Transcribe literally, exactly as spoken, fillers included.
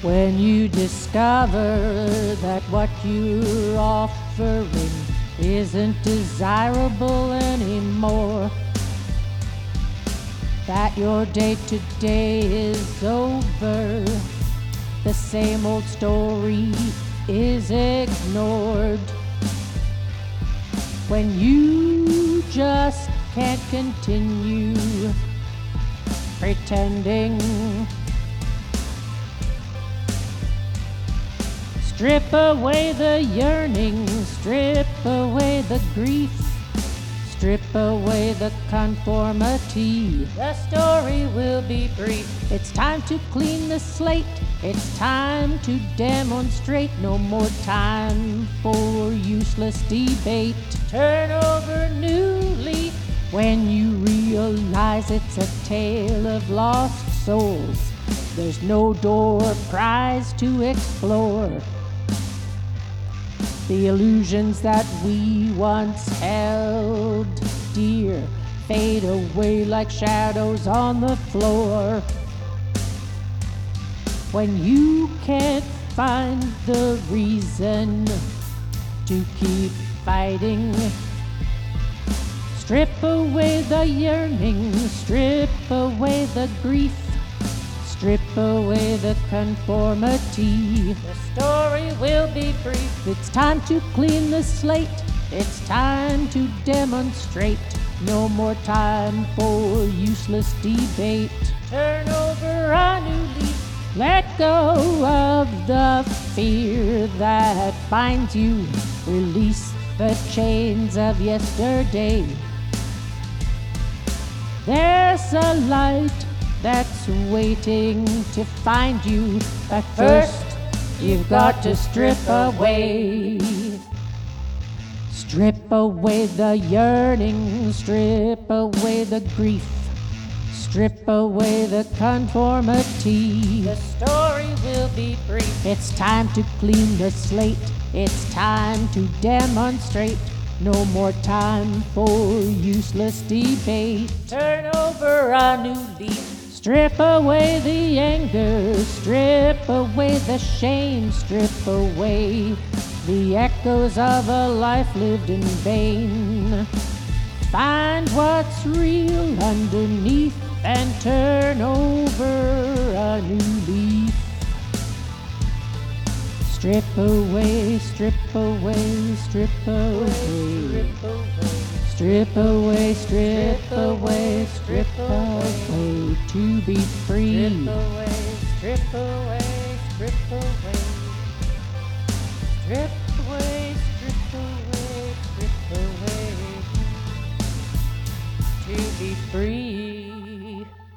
When you discover that what you're offering isn't desirable anymore, that your day-to-day is over, the same old story is ignored. When you just can't continue pretending, strip away the yearning, strip away the grief, strip away the conformity. The story will be brief. It's time to clean the slate. It's time to demonstrate. No more time for useless debate. Turn over new leaf when you realize it's a tale of lost souls. There's no door prize to explore. The illusions that we once held dear fade away like shadows on the floor. When you can't find the reason to keep fighting, strip away the yearning, strip away the grief, strip away the conformity. The story will be brief. It's time to clean the slate. It's time to demonstrate. No more time for useless debate. Turn over a new leaf. Let go of the fear that binds you. Release the chains of yesterday. There's a light that's waiting to find you, but first you've got to strip away. Strip away the yearning, strip away the grief, strip away the conformity. The story will be brief. It's time to clean the slate. It's time to demonstrate. No more time for useless debate. Turn over a new leaf. Strip away the anger, strip away the shame, strip away the echoes of a life lived in vain. Find what's real underneath and turn over a new leaf. Strip away, strip away, strip away. Strip away, strip away, strip away, to be free. Strip away, strip away, strip away. Strip away, strip away, strip away, to be free.